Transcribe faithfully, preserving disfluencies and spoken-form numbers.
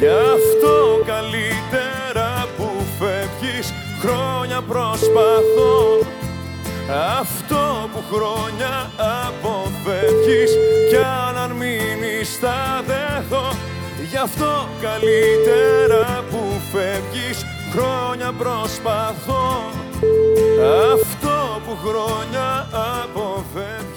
Γι' αυτό καλύτερα που φεύγεις, χρόνια προσπαθώ. Αυτό που χρόνια αποφεύγεις, κι αν μείνεις θα δεχθώ. Γι' αυτό καλύτερα που φεύγεις, χρόνια προσπαθώ. Αυτό που χρόνια αποφεύγεις.